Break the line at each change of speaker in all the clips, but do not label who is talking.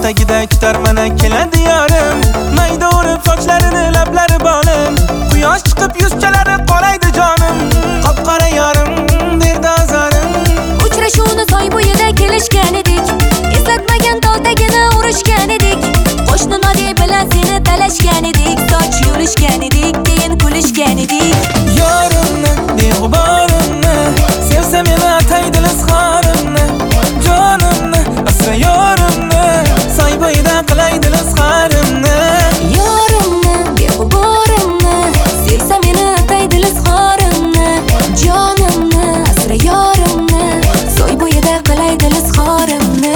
tagida kutar mana keladi yorim. Mayda urib sochlarini lablari bolim. Quyosh chiqib yuzchalari qoraydi jonim. Qop-qora yorim berdi azorim.
Uchrashuvni soy bo'yida kelishgan edik. Eslatmagan tog'dagina urushgan edik. Qo'shni Nodi bilan seni talashgan edik. Soch yulishgan edik, keyin kulishgan edik.
Yorimni, beg'uborimni, sevsa meni ataydi izhorimni. Jonimni, asra yorimni, soy bo'yida qilaydi izhorimni.
Yorimni, beg'uborimni, sevsa meni ataydi izhorimni. Jonimni, asra yorimni, soy bo'yida qilaydi izhorimni.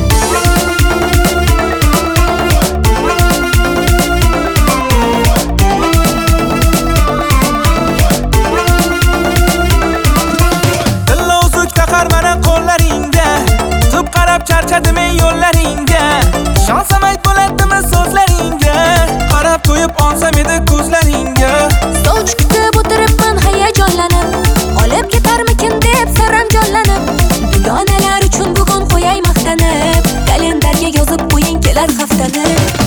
Charchadim men yo'llaringga, ishonsam ayt bo'ladimi so'zlaringga, qarab to'yib olsam edi ko'zlaringga.
Soch kutib o'tiribman hayajonlanib, olib ketarmikin deb saram jonlanib. Dugonalar uchun bugun qo'yay maqtanib, kalendarga yozib qo'ying kelar haftani.